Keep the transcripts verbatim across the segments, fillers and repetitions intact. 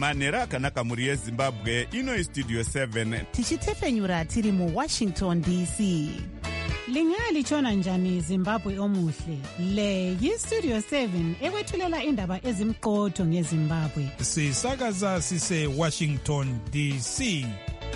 manhero akanaka mhuri yezimbabwe. Ino istudio seven tichitefenyura tiri muwashington D C. Lingalitshona njani Zimbabwe omuhle? Le yistudio seven ekwethulela indaba ezimqotho ngeZimbabwe. Sisakaza sise Washington D C.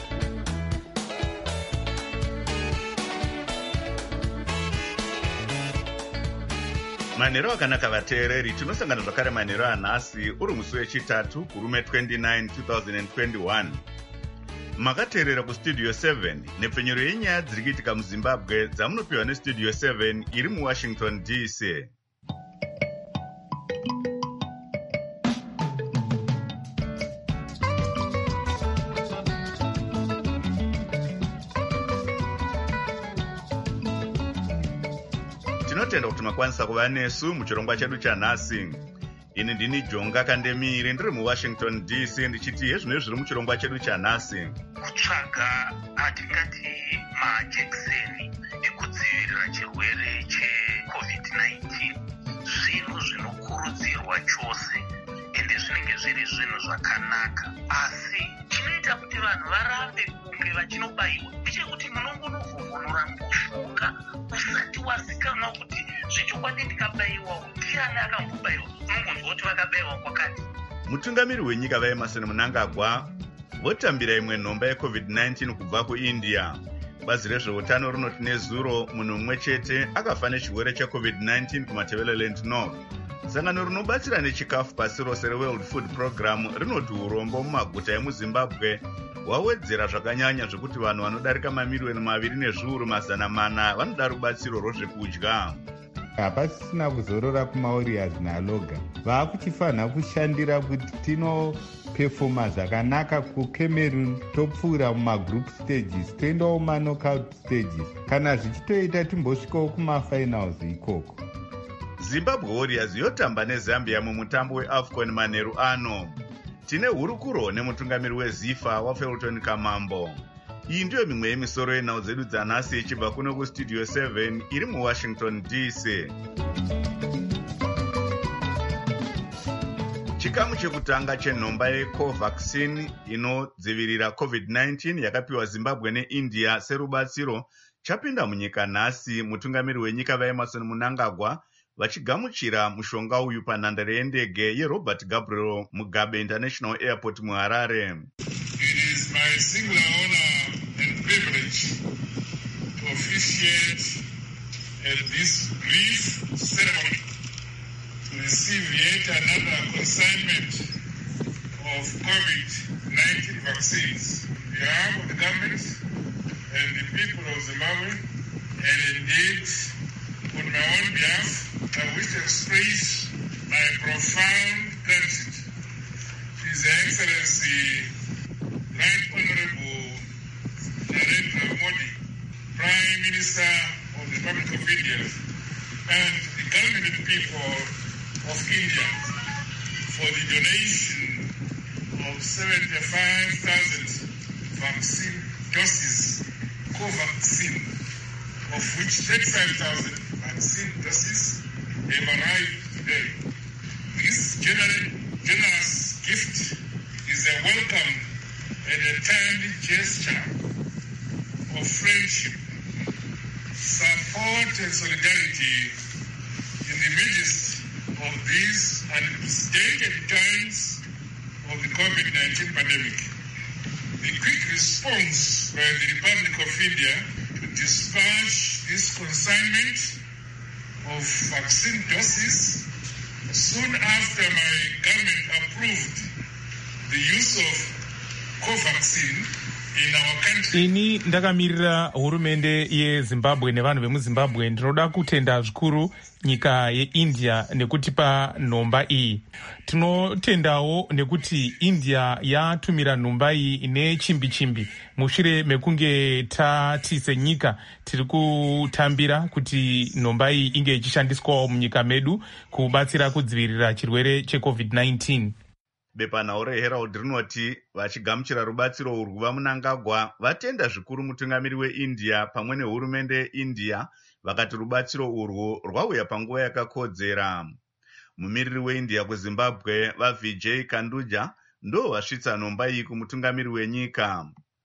manhero akanaka vateereri, tinosangana zvakare manhero anhasi uri musi wechitatu kurume twenty-nine two thousand twenty-one. Makateerera kustudio seven nepfenyuro yenyaya dziri kuitika muzimbabwe dzamunopiwa nestudio seven iri muwashington D C. Tinotenda kuti makwanisa kuva nesu muchirongwa chedu chanhasi. Ini ndini Jonga Kandemiri ndiri muwashington D C ndichiti hezvino zviri muchirongwa chedu chanhasi. Kutsvaga atingati majekiseni ekudzivirira chirwere checovid nineteen zvinhu zvinokurudzirwa chose ende zvinenge zviri zvinhu zvakanaka, asi chinoita kuti vanhu varambe kunge vachinobayiwa ndechekuti munongonovhuvhunura ngoshoka usati wazikanwa kuti zvechokwadi ndikabayiwa ndiani akambobayiwa, unongonzwa kuti vakabayiwa kwakati. Mutungamiri wenyika vaEmmerson Mnangagwa votambira imwe nhomba yecovid nineteen kubva kuIndia. Bazi rezveutano rinoti nezuro munhu mumwe chete akafa nechirwere checovid nineteen kumateveleland north. Sangano rinobatsira nechikafu pasi rose reworld food program rinoti urombo mumaguta emuzimbabwe hwawedzera zvakanyanya zvekuti vanhu vanodarika mamiliyoni maviri nezviuru mazana mana vanoda rubatsiro rwezvekudya. Hapasisina kuzorora kumawarriors naLoga. Vaakuchifanha kushandira kuti tinopefoma zvakanaka kuCameroon, topfuura mumagroup stages toendawo muknockout stages, kana zvichitoita timbosvikawo kumafinals ikoko. Zimbabwe Warriors yotamba neZambia mumutambo weAFCON manheru ano. Tine hurukuro nemutungamiri weZIFA waFelton Kamambo. Iyi ndiyo mimwe yemisoro yenhau dzedu dzanhasi ichibva kuno kustudio seven iri muwashington D C. Chikamu chekutanga chenhomba yeCovaxin inodzivirira covid nineteen yakapiwa Zimbabwe neIndia serubatsiro chapinda munyika nhasi. Mutungamiri wenyika vaEmmerson Mnangagwa vachigamuchira mushonga uyu panhandare yendege yeRobert Gabriel Mugabe International Airport muHarare. It is my singular honor and privilege to officiate at this brief ceremony to receive yet another consignment of covid nineteen vaccines on behalf of the government and the people of Zimbabwe, and indeed on my own behalf, I wish to express my profound gratitude to His Excellency Right Honorable Narendra Modi, Prime Minister of the Republic of India, and the government and people of India for the donation of seventy-five thousand vaccine doses, Covaxin, of which thirty-five thousand vaccine doses have arrived today. This generous gift is a welcome and a timely gesture of friendship, support and solidarity in the midst of these unprecedented times of the covid nineteen pandemic. The quick response by the Republic of India to dispatch this consignment of vaccine doses soon after my government approved the use of Covaxin in our country. Ini ndakamirira hurumende yeZimbabwe nevanhu vemuZimbabwe ndinoda kutenda zvikuru nyika yeIndia nekutipa nhomba iyi. Tinotendawo nekuti India yatumira nhomba iyi ine chimbi chimbi mushure mekunge tati senyika tiri kutambira kuti nhomba iyi inge ichishandiswawo munyika medu kubatsira kudzivirira chirwere checovid nineteen. Bepanhau reHerald rinoti vachigamuchira rubatsiro urwu vaMnangagwa vatenda zvikuru mutungamiri weIndia pamwe nehurumende yeIndia vakati rubatsiro urwu rwauya panguva yakakodzera. Mumiriri weIndia kuZimbabwe vaVijay Kanduja ndo vasvitsa nhomba iyi kumutungamiri wenyika.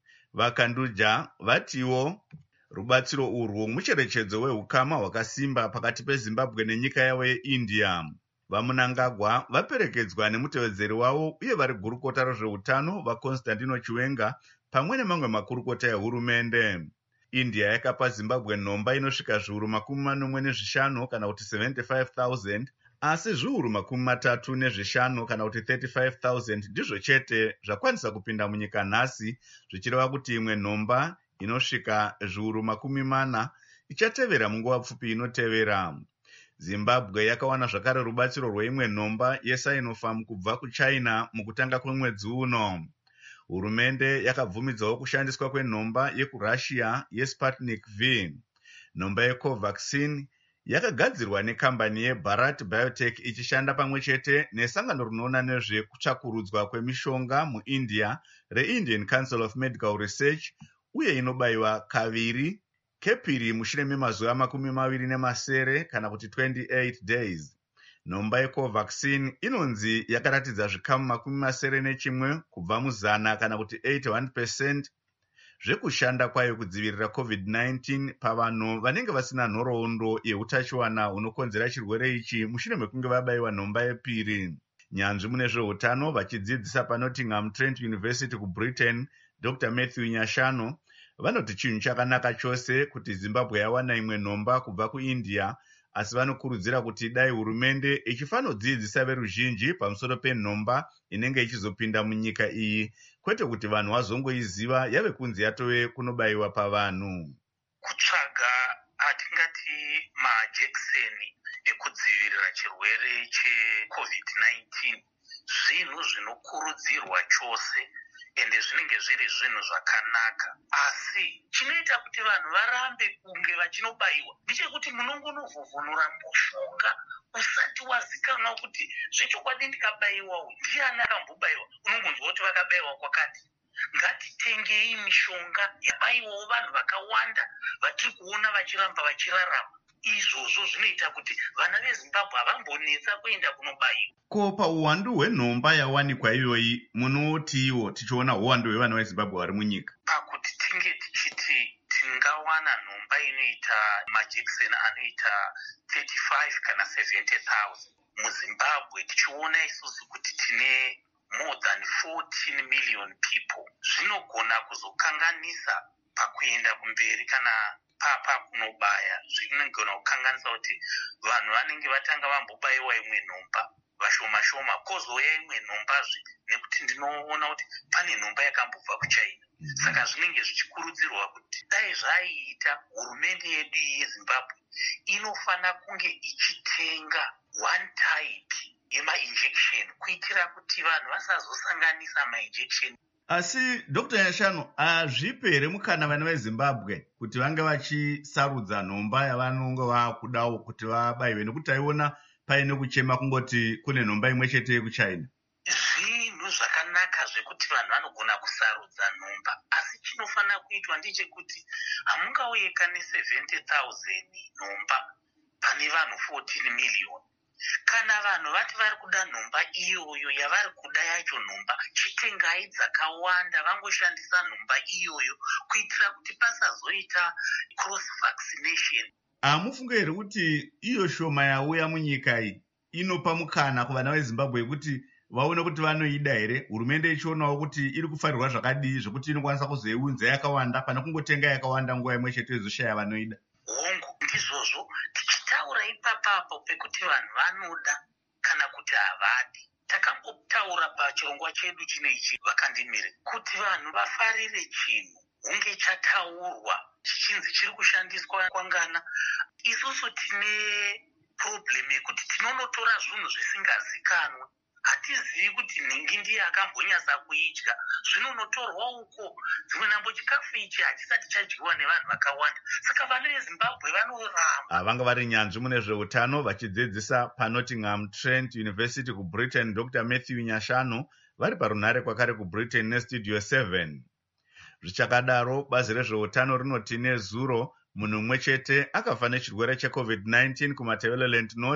Vakanduja vatiwo rubatsiro urwu mucherechedzo weukama hwakasimba pakati peZimbabwe nenyika yavo yeIndia. VaMnangagwa vaperekedzwa nemutevedzeri wavo uye vari gurukota rezveutano vaConstantino Chiwenga pamwe nemamwe makurukota ehurumende. India yakapa Zimbabwe nhomba inosvika zviuru makumi manomwe nezvishanu kana kuti seventy-five thousand, asi zviuru makumi matatu nezvishanu kana kuti thirty-five thousand ndizvo chete zvakwanisa kupinda munyika nhasi, zvichireva kuti imwe nhomba inosvika zviuru makumi mana ichatevera munguva pfupi inotevera. Zimbabwe yakawana zvakare rubatsiro rweimwe nhomba yeSinopharm kubva kuChina mukutanga kwemwedzi uno. Hurumende yakabvumidzawo kushandiswa kwenhomba yekuRussia yeSputnik V. Nhomba yeCovaxin yakagadzirwa nekambani yeBharat Biotech ichishanda pamwe chete nesangano rinoona nezvekutsvakurudzwa kwemishonga muIndia reIndian Council of Medical Research uye inobayiwa kaviri kepiri mushure memazuva makumi maviri nemasere kana kuti twenty-eight days. Nhomba yeCovaxin inonzi yakaratidza zvikamu makumi masere nechimwe kubva muzana kana kuti eighty-one percent zvekushanda kwayo kudzivirira covid nineteen pavanhu vanenge vasina nhoroondo yeutachiwana hunokonzera chirwere ichi mushure mekunge vabayiwa nhomba yepiri. Nyanzvi mune zveutano vachidzidzisa paNottingham Trent University kuBritain, Doctor Matthew Nyashano, vanoti chinhu chakanaka chose kuti Zimbabwe yawana imwe nhomba kubva kuIndia, asi vanokurudzira kuti dai hurumende ichifanodzidzisa veruzhinji pamusoro penhomba inenge ichizopinda munyika iyi, kwete kuti vanhu vazongoiziva yave kunzi yatove kunobayiwa pavanhu. Kutsvaga atingati majekiseni ekudzivirira chirwere checovid nineteen zvinhu zvinokurudzirwa chose ende zvinenge zviri zvinhu zvakanaka, asi chinoita kuti vanhu varambe kunge vachinobayiwa ndechekuti munongonovhuvhunura mushonga usati wazikanwa kuti zvechokwadi ndikabayiwa, ndiani akambobayiwa, unongonzwa kuti vakabayiwa kwakati. Ngatitengei mishonga yabayiwawo vanhu vakawanda vatiri kuona vachiramba vachirarama. Izvozvo zvinoita kuti vana veZimbabwe havambonetsa kuenda kunobayiwa. Ko pauwandu hwenhomba yawanikwa iyoyi munotiwo tichiona uwandu hwevana veZimbabwe vari munyika? Pakuti tinge tichiti tingawana nhomba inoita majekiseni anoita thirty-five kana seventy thousand muZimbabwe, tichiona isusu kuti tine more than fourteen million people, zvinogona kuzokanganisa pakuenda kumberi kana papa kunobaya. Zvinogona kukanganisa kuti vanhu vanenge vatanga vambobayiwa imwe nhomba vashoma shoma, kozouya imwe nhombazve, nekuti ndinoona kuti pane nhomba yakambobva kuChina. Saka zvinenge zvichikurudzirwa kuti dai zvaiita hurumende yedu yeZimbabwe inofana kunge ichitenga one type yemainjection kuitira kuti vanhu vasazosanganisa mainjection. Asi Doctor Nyashano, hazvipe here mukana vana veZimbabwe kuti vange vachisarudza nhomba yavanonge vakudawo kuti vabayiwe, nekuti taiona paine kuchema kungoti kune nhomba imwe chete yekuChina? Zvinhu zvakanaka zvekuti vanhu vanogona kusarudza nhomba, asi chinofana kuitwa ndechekuti hamungauye neseventy thousand nhomba pane vanhu fourteen million. Kana vanhu vati vari kuda nhomba iyoyo yavari kuda yacho nhomba, chitengai dzakawanda vangoshandisa nhomba iyoyo kuitira kuti pasazoita cross vaccination. Hamufunge here kuti iyo shoma yauya munyika iyi inopa mukana kuvana veZimbabwe kuti vaone kuti vanoida here, hurumende ichionawo kuti iri kufarirwa zvakadii zvekuti inokwanisa kuzoiunza yakawanda pana kungotenga yakawanda nguva imwe chete izoshaya vanoida? Hongu ndizvozvo tichitaura ipapapo pekuti vanhu vanoda kana kuti havadi. Takambotaura pachirongwa chedu chinechi vakandimire kuti vanhu vafarire chinhu hunge chataurwa chichinzi chiri kushandiswa kwangana. Isusu tine problem yekuti tinonotora zvinhu zvisingazikanwe, hatizivi kuti nhingi ndiye akambonyasa kuidya, zvinonotorwa uko. Dzimwe nambo chikafu ichi hachisati chadyiwa nevanhu vakawanda, saka vana veZimbabwe vanoramba. Vanga vari nyanzvi mune zveutano vachidzidzisa paNottingham Trent University kuBritain, Doctor Matthew Nyashano, vari parunhare kwakare kuBritain neStudio seven. Zvichakadaro, bazi rezveutano rinoti nezuro munhu mumwe chete akafa nechirwere checovid nineteen kuMatabeleland North,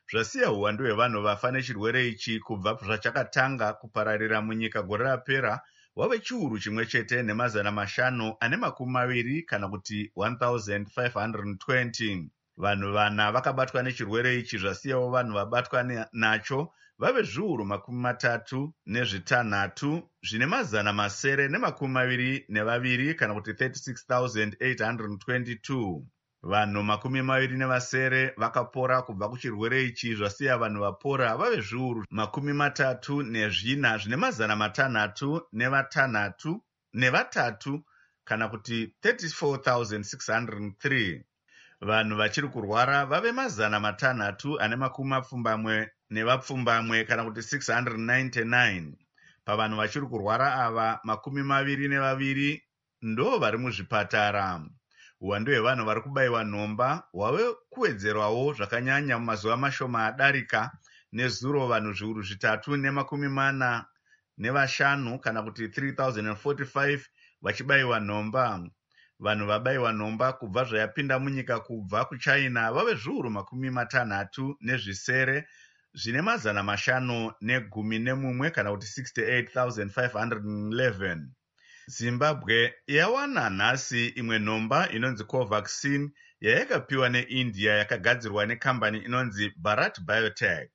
zvasiya uwandu hwevanhu vafa nechirwere ichi kubva zvachakatanga kupararira munyika gore rapera wave chiuru chimwe chete nemazana mashanu ane makumi maviri kana kuti one thousand five hundred twenty. Vanhu vana vakabatwa nechirwere ichi zvasiyawo vanhu vabatwa nacho vave zviuru makumi matatu nezvitanhatu zvine mazana masere nemakumi maviri nevaviri kana kuti thirty-six thousand eight hundred twenty-two. Vanhu makumi maviri nevasere vakapora kubva kuchirwere ichi zvasiya vanhu vapora vave zviuru makumi matatu nezvina zvine mazana matanhatu nevatanhatu nevatatu kana kuti thirty-four thousand six hundred three. Vanhu vachiri kurwara vave mazana matanhatu ane makumi mapfumbamwe nevapfumbamwe kana kuti six hundred ninety-nine. Pavanhu vachiri kurwara ava makumi maviri nevaviri ndo vari muzvipatara. Uwandu hwevanhu vari kubayiwa nhomba hwave kuwedzerwawo zvakanyanya mumazuva mashoma adarika nezuro vanhu zviuru zvitatu nemakumi mana nevashanu kana kuti three thousand forty-five vachibayiwa nhomba. Vanhu vabayiwa nhomba kubva zvayapinda munyika kubva kuchina vave zviuru makumi matanhatu nezvisere zvine mazana mashanu negumi nemumwe kana kuti sixty-eight thousand five hundred eleven. Zimbabwe yawana nhasi imwe nhomba inonzi Covaxin yayakapiwa neIndia yakagadzirwa nekambani inonzi Bharat Biotech.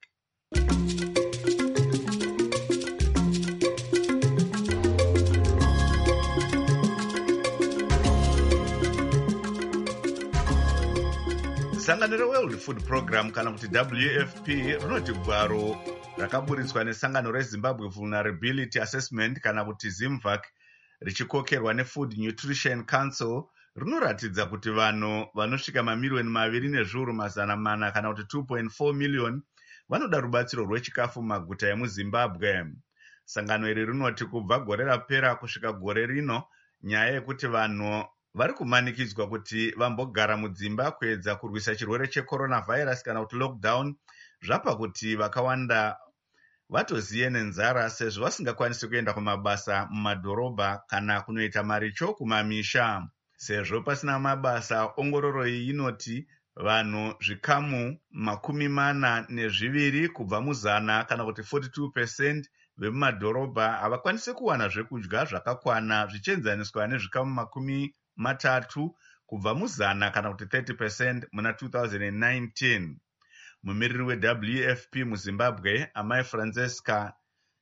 Sangano reWorld Food Program kana kuti W F P rinoti gwaro rakaburitswa nesangano reZimbabwe Vulnerability Assessment kana kuti ZIMVAC richikokerwa neFood Nutrition Council rinoratidza kuti vanhu vanosvika mamiliyoni maviri nezviuru mazana mana kana kuti two point four million vanoda rubatsiro rwechikafu mumaguta emuZimbabwe. Sangano iri rinoti kubva gore rapera kusvika gore rino nyaya yekuti vanhu vari kumanikidzwa kuti vambogara mudzimba kuedza kurwisa chirwere checoronavirus kana kuti lockdown zvapa kuti vakawanda vatoziye nenzara sezvo vasingakwanisi kuenda kumabasa mumadhorobha kana kunoita maricho kumamisha. Sezvo pasina mabasa, ongororo iyi inoti vanhu zvikamu makumi mana nezviviri kubva muzana kana kuti forty-two percent vemumadhorobha havakwanisi kuwana zvekudya zvakakwana zvichienzaniswa nezvikamu makumi matatu kubva muzana kana kuti thirty percent muna two thousand nineteen. Mumiriri we-W F P muZimbabwe amai Francesca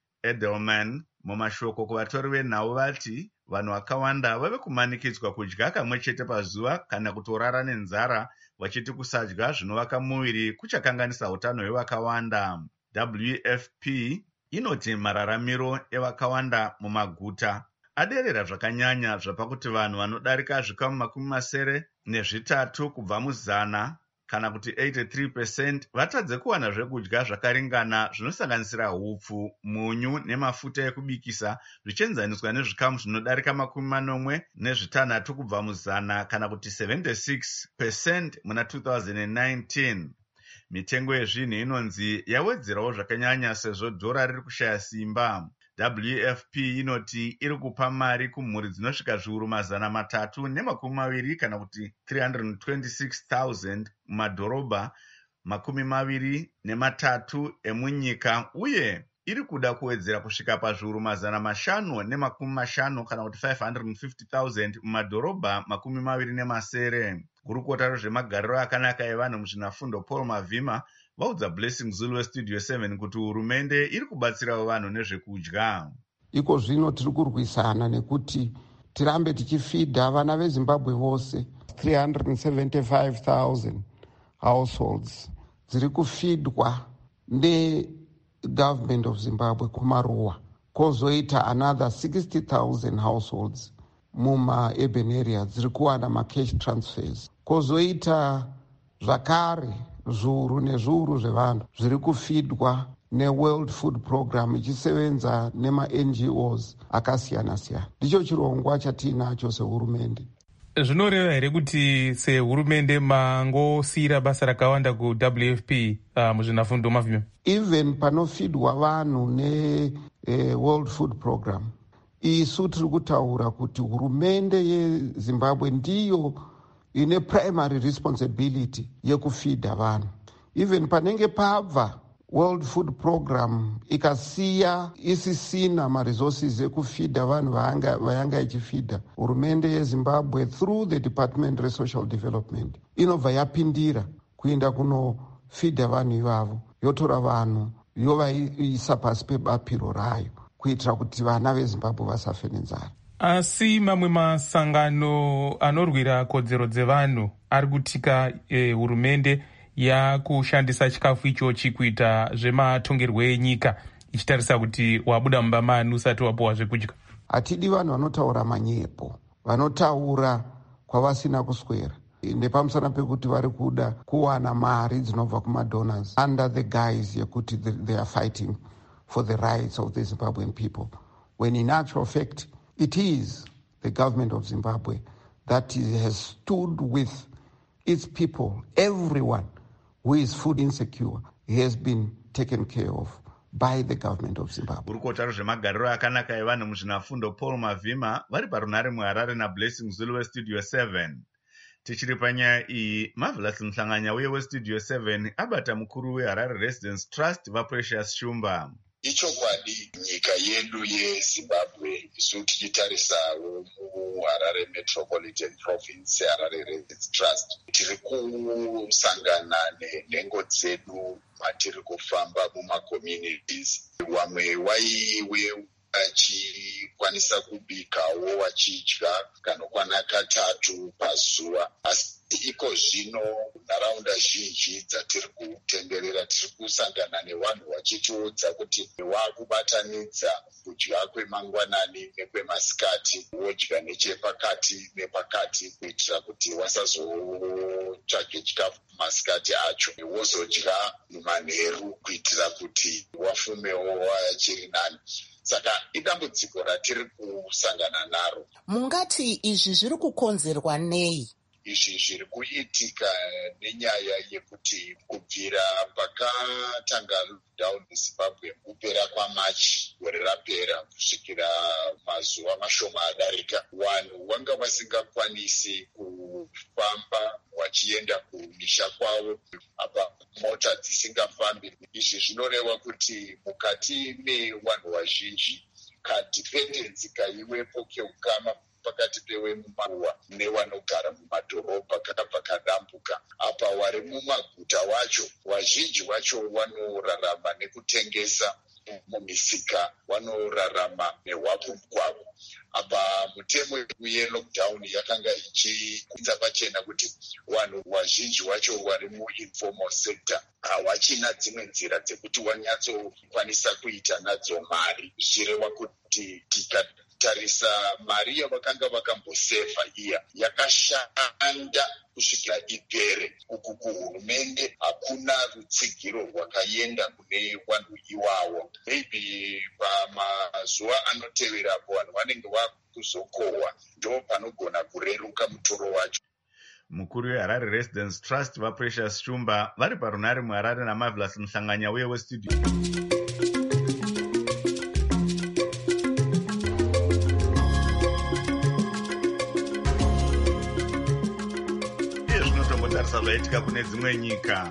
Edelman mumashoko kuvatori venhau vati vanhu vakawanda vave kumanikidzwa kudya kamwe chete pazuva kana kutorara nenzara vachiti kusadya zvinovaka muviri kuchakanganisa utano hwevakawanda. W F P inoti mararamiro evakawanda mumaguta aderera zvakanyanya zvapakuti vanhu vanodarika zvikamu makumi masere nezvitatu kubva muzana kana kuti eighty-three percent vatadze kuwana zvekudya zvakaringana zvinosanganisira hupfu, munyu nemafuta ekubikisa zvichienzaniswa nezvikamu zvinodarika makumi manomwe nezvitanhatu kubva muzana kana kuti seventy-six percent muna two thousand nineteen. Mitengo yezvinhu inonzi yawedzerawo zvakanyanya sezvo dhora riri kushaya simba. W F P inoti iri kupa mari kumhuri dzinosvika zviuru mazana matatu nemakumi maviri kana kuti three hundred twenty-six thousand mumadhorobha makumi maviri nematatu emunyika uye iri kuda kuwedzera kusvika pazviuru mazana mashanu nemakumi mashanu kana kuti five hundred fifty thousand mumadhorobha makumi maviri nemasere. Gurukota rezvemagariro akanaka evanhu muzvinafundo Paul Mavhima vaudza Blessing Zulu weStudio seven kuti hurumende iri kubatsirawo vanhu nezvekudya. Iko zvino tiri kurwisana nekuti tirambe tichifidha vana veZimbabwe vose three hundred seventy-five thousand households dziri kufidwa negovernment of Zimbabwe kumaruwa, kozoita another sixty thousand households muma urban areas dziri kuwana macash transfers, kozoita zvakare zviuru nezviuru zvevanhu zviri kufidwa neWorld Food Program ichisevenza nema-N G Os akasiyana siyana. Ndicho chirongwa chatinacho sehurumende. Zvinoreva here kuti sehurumende mangosiyira basa rakawanda ku-W F P uh, muzvinafundo Mavhima? Even panofidwa vanhu ne-World uh, Food Program, isu tiri kutaura kuti hurumende yeZimbabwe ndiyo ine primary responsibility yekufidha vanhu. even panenge pabva World Food Program ikasiya isisina maresources ekufidha vanhu vayanga ichifidha, hurumende yeZimbabwe through the Department of Social Development inobva yapindira kuenda kunofidha vanhu ivavo, yotora vanhu yovaisa pasi pebapiro rayo kuitira kuti vana veZimbabwe vasafe nenzara. Asi mamwe masangano anorwira kodzero dzevanhu ari kutika eh, hurumende yakushandisa chikafu ichochi kuita zvematongerwo enyika ichitarisa kuti wabuda mumba mani usati wapuwa zvekudya. Hatidi vanhu vanotaura manyepo, vanotaura kwavasina kuswera nepamusana pekuti vari kuda kuwana mari dzinobva kumadonors under the guise yekuti they are fighting for the rights of the Zimbabwean people, when in actual fact it is the government of Zimbabwe that has stood with its people. Everyone who is food insecure has been taken care of by the government of Zimbabwe. Urukotaro zvemagariro akanaka evanhu muzvinafundo Paul Mavhima vari parunare muHarare naBlessing Zulu weStudio seven. Tichiri panyaya iyi, Marvelous Mhlanganya uye weStudio seven abata mukuru weHarare Residence Trust vaPrecious Shumba. Ichokwadi nyika yedu yeZimbabwe isu tichitarisawo muHarare Metropolitan Province Harare Residence Trust tiri kusangana nenhengo dzedu matiri kufamba mumacommunities. Wamwe waiwe achikwanisa kubikawo wachidya kanokwana katatu pazuva, asi iko zvino nharaunda zhinji dzatiri kutenderera tiri kusangana nevanhu vachitiudza kuti vakubatanidza kudya kwemangwanani nekwemasikati, wodya nechepakati nepakati kuitira kuti wasazotsvage chikafu masikati acho, wozodya manheru kuitira kuti wafumewo wachiri nani. Saka idambudziko ratiri kusangana naro. Mungati izvi zviri kukonzerwa nei? Izvi zviri kuitika nenyaya yekuti kubvira pakatanga lockdown muZimbabwe kupera kwaMachi gore rapera kusvikira mazuva mashoma adarika, vanhu vanga vasingakwanisi kufamba vachienda kumisha kwavo, apa mota dzisingafambi. Izvi zvinoreva kuti mukati mevanhu vazhinji kadhipendensi kaiwepo keugama pakati pewemumaruwa nevanogara mumadhorobha kakabva kadambuka. Apa vari mumaguta wacho vazhinji vacho vanorarama nekutengesa mumisika, vanorarama nehwapumukwaku. Apa mutemo yelockdown yakanga ichikunza pachena kuti vanhu vazhinji vacho vari muinformal sector havachina dzimwe nzira dzekuti wanyatsokwanisa kuita nadzo mari, zvireva kuti tikatarisa mari yavakanga vakambosefa iya yakashanda kusvikira ipere. Uku kuhurumende hakuna rutsigiro rwakaenda kune vanhu iwawo. Maybe pamazuva anoteverapo vanhu vanenge vakuzokohwa, ndo panogona kureruka mutoro wacho. Mukuru weHarare Residence Trust vaPrecious Shumba vari parunare muHarare naMarvelous Mhlanganya uye weStudio. Iye zvinotombotarisa zvaitika kune dzimwe nyika.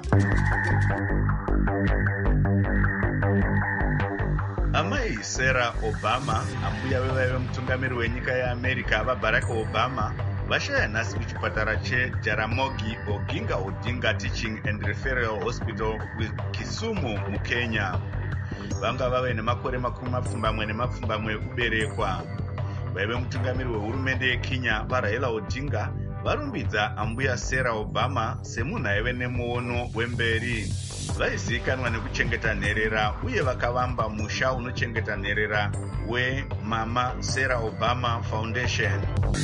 Amai Sarah Obama, ambuya vevaive mutungamiri wenyika yeAmerica vaBarack Obama, vashaya nhasi kuchipatara cheJaramogi Oginga Odinga Teaching and Referral Hospital kuKisumu muKenya. Vanga vave nemakore makumi mapfumbamwe nemapfumbamwe ekuberekwa. Vaive mutungamiri wehurumende yeKenya vaRaila Odinga varumbidza ambuya Sarah Obama semunhu aive nemuono wemberi. Vaizivikanwa nekuchengeta nherera uye vakavamba musha unochengeta nherera weMama Sarah Obama Foundation.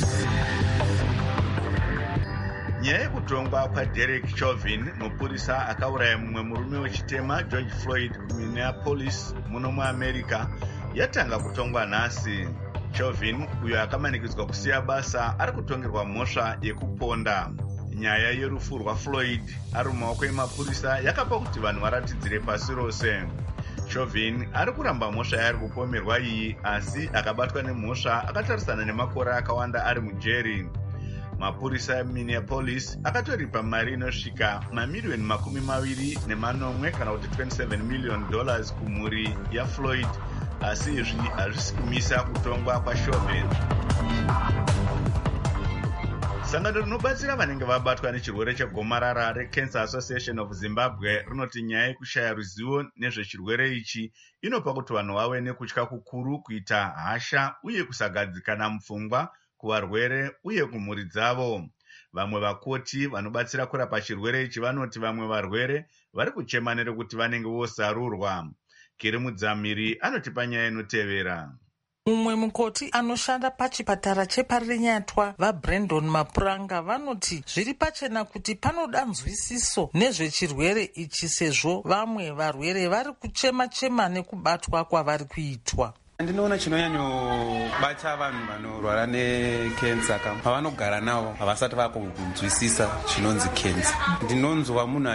Nyaya yekutongwa kwaDerek Chauvin, mupurisa akauraya mumwe murume wechitema George Floyd kuMinneapolis muno muAmerica, yatanga kutongwa nhasi. Chauvin, uyo akamanikidzwa kusiya basa, ari kutongerwa mhosva yekuponda. Nyaya yerufu rwaFloyd ari mumaoko emapurisa yakapa kuti vanhu varatidzire pasi rose. Chauvin ari kuramba mhosva yaari kupomerwa iyi, asi akabatwa nemhosva akatarisana nemakore akawanda ari mujeri. mapurisa eminneapolis akatoripa mari inosvika mamiriyoni makumi maviri nemanomwe kana kuti twenty-seven million dollars kumhuri yafloyd, asi izvi hazvisi kumisa kutongwa kwaSchauvin. Sangano rinobatsira vanenge vabatwa nechirwere chegomarara reCancer Association of Zimbabwe rinoti nyaya yekushaya ruzivo nezvechirwere ichi inopa kuti vanhu vave nekutya kukuru kuita hasha uye kusagadzikana mupfungwa kuvarwere uye kumhuri dzavo. Vamwe vakoti vanobatsira kurapa chirwere ichi vanoti vamwe varwere vari kuchema nerekuti vanenge vosarurwa. Kiri Mudzamiri anotipa nyaya inotevera. Mumwe mukoti anoshanda pachipatara chepaRinyatwa vaBrandon Mapuranga vanoti zviri pachena kuti panoda nzwisiso nezvechirwere ichi sezvo vamwe varwere vari kuchema-chema nekubatwa kwavari kuitwa. Ndinoona chinonyanyobata vanhu vanorwara nekensa pavanogara navo havasati vakunzwisisa chinonzi kensa. Ndinonzwa munhu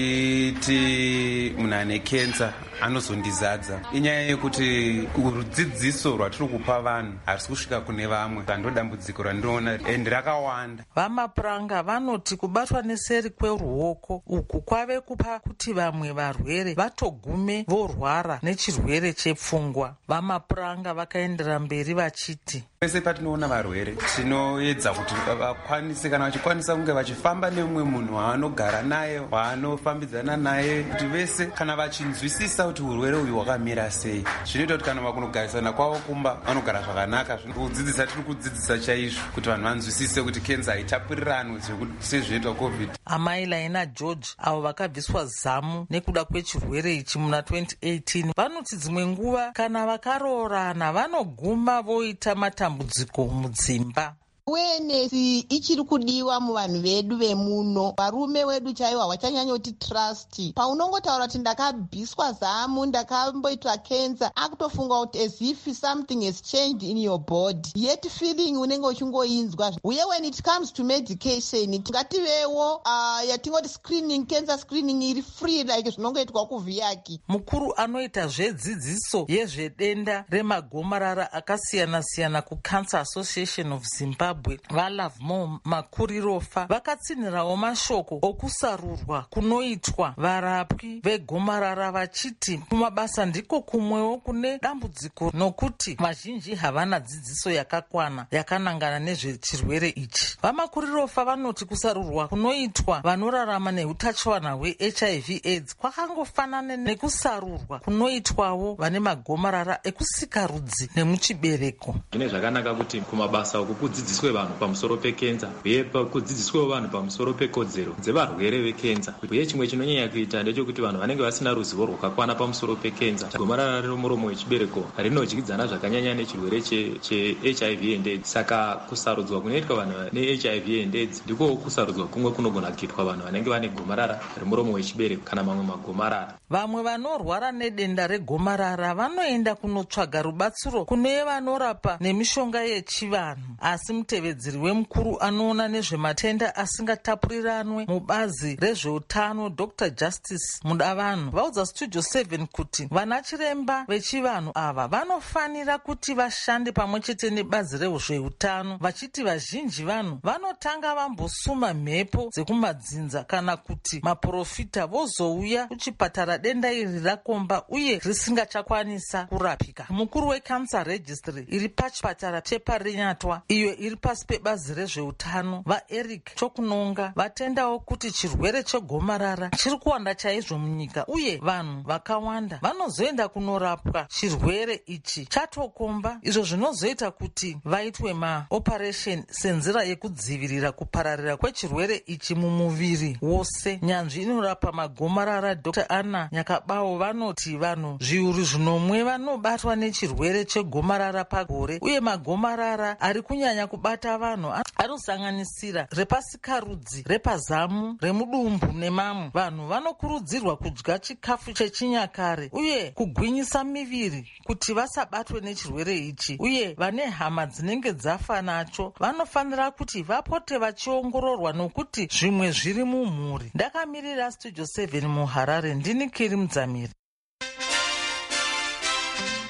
achiti munhu ane kensa anozondizadza. Inyaya yekuti rudzidziso rwatiri kupa vanhu harisi kusvika kune vamwe. Ndodambudziko randinoona ende rakawanda. VaMapuranga vanoti kubatwa neseri kweruoko uku kwave kupa kuti vamwe varwere vatogume vorwara nechirwere chepfungwa. VaMapuranga vakaendera mberi vachiti pese patinoona varwere tinoedza kuti vakwanise kana vachikwanisa kunge vachifamba nemumwe munhu waanogara naye waanofambidzana naye kuti vese kana vachinzwisisa kuti urwere uyu hwakamira sei zvinoita kuti kana vakunogarisana kwavo kumba vanogara zvakanaka. Kudzidzisa tiri kudzidzisa chaizvo kuti vanhu vanzwisise kuti kenza haitapuriranwe sezvinoitwa covid. Amai Laina George avo vakabviswa zamu nekuda kwechirwere ichi muna twenty eighteen vanoti dzimwe nguva kana vakaroorana vanoguma voita matambudziko mudzimba. Awareness ichiri kudiwa muvanhu vedu vemuno. Varume wedu chaiwo hawachanyanyoti trust. Paunongotaura kuti ndakabviswa zamu, ndakamboitwa cancer, akutofunga kuti as if something has changed in your body. Yet feeling unenge uchingoinzwa. Uye when it comes to medication, ngativewo uh, yatingoti screening, cancer screening iri free like zvinongoitwa kuvhiyaki. Mukuru anoita zvedzidziso yezvedenda remagomarara akasiyana-siyana kuCancer Association of Zimbabwe vaLovemore Makurirofa vakatsinhirawo mashoko okusarurwa kunoitwa varapwi vegomarara vachiti kumabasa ndiko kumwewo kune dambudziko nokuti vazhinji havana dzidziso yakakwana yakanangana nezvechirwere ichi. VaMakurirofa vanoti kusarurwa kunoitwa vanorarama neutachiwana hweH I V AIDS kwakangofanana nekusarurwa kunoitwawo vane magomarara ekusikarudzi nemuchibereko. Zvine zvakanaka kuti kumabasa uku kudzidziswe vanhu pamusoro pekenza uye kudzidziswewo vanhu pamusoro pekodzero dzevarwere vekenza. Uye chimwe chinonyanya kuita ndechekuti vanhu vanenge vasina ruzivo rwakakwana pamusoro pekenza. Gomarara remuromo wechibereko rinodyidzana zvakanyanya nechirwere cheH I V and AIDS. Saka kusarudzwa kunoitwa vanhu neH I V and AIDS ndiko kusarudzwa kumwe kunogona kuitwa vanhu vanenge vane gomarara remuromo wechibereko kana mamwe magomarara. Vamwe vanorwara nedenda regomarara vanoenda kunotsvaga rubatsiro kune vanorapa nemishonga yechivanhu, asi mutevedzeri wemukuru anoona nezvematenda asingatapuriranwe mubazi rezveutano Doctor Justice Mudavanhu vaudza Studio seven kuti vanachiremba vechivanhu ava vanofanira kuti vashande pamwe chete nebazi rezveutano, vachiti vazhinji vanhu vanotanga vambosuma mhepo dzekumadzinza kana kuti maprofita vozouya kuchipatara denda iri rakomba uye risingachakwanisa kurapika. Mukuru weCancer Registry iri pachipatara chepaRinyatwa iyo iri pasi pebazi rezveutano vaEric Chokunonga vatendawo kuti chirwere chegomarara chiri kuwanda chaizvo munyika uye vanhu vakawanda vanozoenda kunorapwa chirwere ichi chatokomba, izvo zvinozoita kuti vaitwe maoperation senzira yekudzivirira kupararira kwechirwere ichi mumuviri wose. Nyanzvi inorapa magomarara Doctor Anna Nyakabawo vanoti vanhu zviuru zvinomwe vanobatwa nechirwere chegomarara pagore uye magomarara ari kunyanya kubata vanhu anosanganisira repasikarudzi, repazamu, remudumbu nemamwe. Vanhu vanokurudzirwa kudya chikafu chechinyakare uye kugwinyisa miviri kuti vasabatwe nechirwere ichi, uye vane hama dzinenge dzafa nacho vanofanira kuti vapote vachiongororwa nokuti zvimwe zviri mumhuri. Ndakamirira Studio seven muHarare, ndini Kiri Mudzamiri.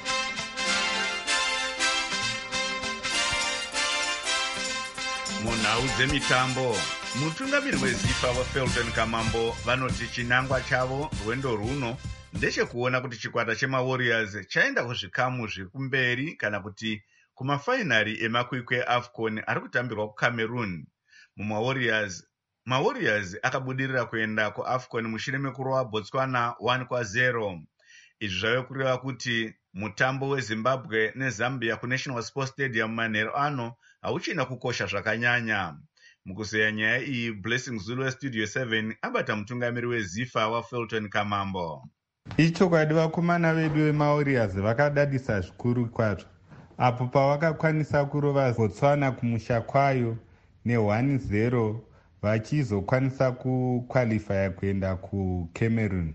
Munhau nhau dzemitambo. Mutungamiri wezifa waFelton Kamambo vanoti chinangwa chavo rwendo runo ndechekuona kuti chikwata chemaWarriors chaenda kuzvikamu zvekumberi kana kuti kumafainari emakwikwi eAFCON ari kutambirwa kuCameroon. MumaWarriors, maWarriors akabudirira kuenda kuAFCON mushure mekurova Botswana one kwa zero. Izvi zvave kureva kuti mutambo weZimbabwe neZambia kuNational Sports Stadium manheru ano hauchina kukosha zvakanyanya. Mukuzeya nyaya iyi, Blessing Zulu weStudio seven abata mutungamiri weZifa waFelton Kamambo. Ichokwadi vakomana vedu veMaWarriors vakadadisa zvikuru kwazvo apo pavakakwanisa kurova Botswana kumusha kwayo ne one zero vachizokwanisa kuqualifya kuenda kuCameroon.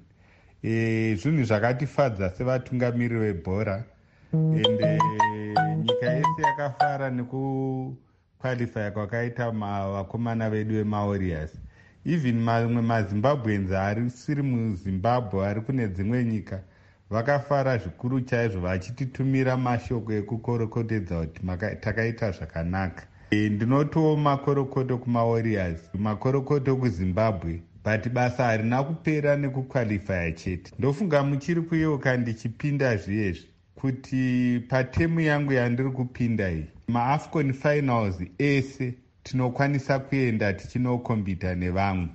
E, zvinhu zvakatifadza sevatungamiri vebhora ende nyika yese yakafara nekuqualifya kwakaita vakomana vedu veMaWarriors. Even mamwe maZimbabweans arisiri muZimbabwe ari kune dzimwe nyika vakafara zvikuru chaizvo vachititumira mashoko ekukorokotedza kuti takaita zvakanaka. E, ndinotiwo makorokoto kumaWarriors, makorokoto kuZimbabwe, but basa harina kupera nekuqualifya chete. Ndofunga muchiri kuyeuka ndichipinda zviyezvi kuti patemu yangu yandiri kupinda iyi maAFCON finals ese tinokwanisa kuenda tichinokombita nevamwe.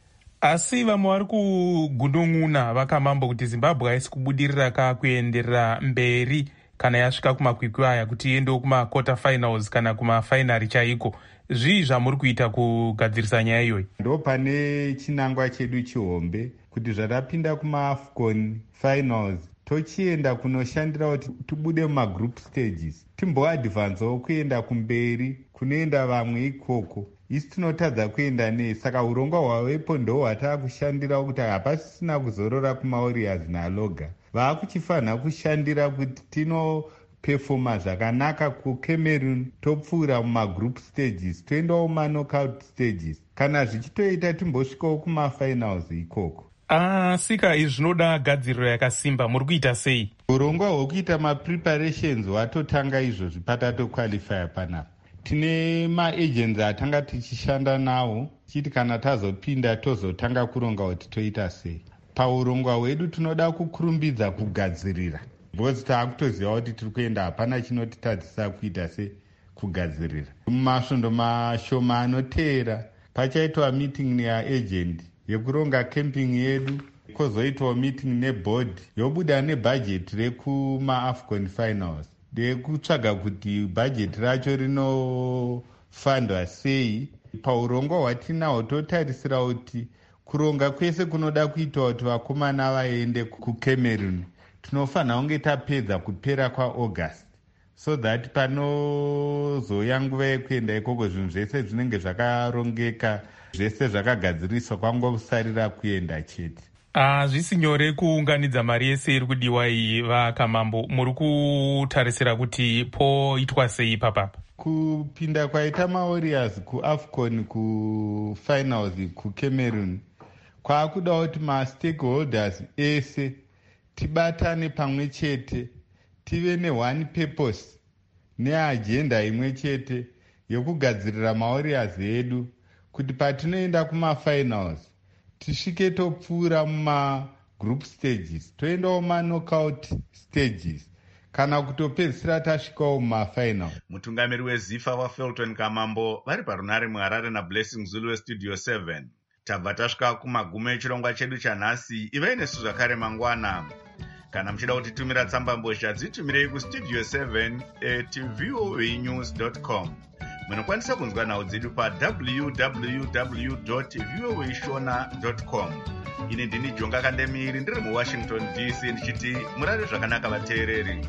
Asi vamwe vari kugundon'una vakamambo kuti Zimbabwe haisi kubudirira kakuenderera mberi kana yasvika kumakwikwi aya kuti iendewo kumaquarter finals kana kumafainari chaiko. Zvii zvamuri kuita kugadzirisa nyaya iyoyi? Ndo pane chinangwa chedu chihombe kuti zvatapinda kumaAFCON finals tochienda kunoshandira kuti tibude mumagroup stages timboadvancewo kuenda kumberi kunoenda vamwe ikoko. Isi tinotadza kuenda nei, saka urongwa hwavepo ndo hwataakushandira kuti hapasisina kuzorora kumaWarriors naloga. Vaakuchifanha kushandira kuti tinopefoma zvakanaka kuCameroon topfuura mumagroup stages toendawo mumaknockout stages, kana zvichitoita timbosvikawo kumafinals ikoko. Ah, sika izvi zvinoda gadziriro yakasimba. Muri kuita sei? Urongwa hwokuita mapreparations hwatotanga izvozvi patatoqualifya panapa. Tine maagents atanga tichishanda nawo chiti kana tazopinda tozotanga kuronga kuti toita sei. Paurongwa hwedu tinoda kukurumbidza kugadzirira, because taakutoziva kuti tiri kuenda hapana chinotitadzisa kuita se kugadzirira. Mumasvondo mashoma anoteera pachaitwa meeting neaagent yekuronga camping yedu, kozoitwa meeting neboard yobuda nebudget rekumaAFCON finals, ndekutsvaga kuti budget racho rinofandwa sei. Paurongwa hwatinahwo totarisira kuti kuronga kwese kunoda kuita kuti vakomana vaende kuCameroon tinofanira kunge tapedza kupera kwaAugust, so that panozoya nguva yekuenda ikoko zvinhu zvese zvinenge zvakarongeka, zvese zvakagadziriswa, kwangosarira kuenda chete. Hazvisi uh, nyore kuunganidza mari yese iri kudiwa iyi vakamambo. Muri kutarisira kuti poitwa sei papapa? Kupinda kwaita maWarriors kuAFCON kufinals kuCameroon kwaakuda kuti mastakeholders ese tibatane pamwe chete, tive neone purpose neagenda imwe chete yokugadzirira maWarriors edu kuti patinoenda kumafinals tisvike topfuura mumagroup stages, toendawo muknockout stages, kana kutopedzisira tasvikawo mumafinal. Mutungamiri weZifa waFelton Kamambo vari parunare muHarare naBlessing Zulu weStudio seven. Tabva tasvika kumagumo echirongwa chedu chanhasi. Ivai nesu zvakare mangwana. Kana muchida kutitumira tsamba mbozha dzitumirei kustudio seven at voa news dot com. Munokwanisa kunzwa nhau dzedu pa w w w dot voa shona dot com. Ini ndini Jonga Kandemiri ndiri muWashington D C ndichiti murare zvakanaka vateereri.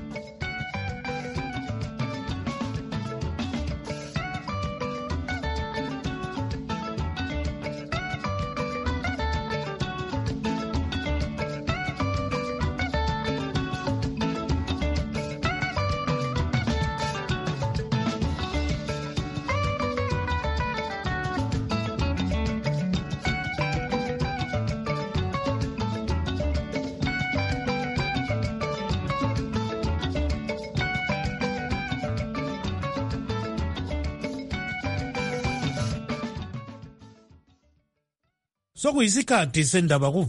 sokuyisikhathi sendaba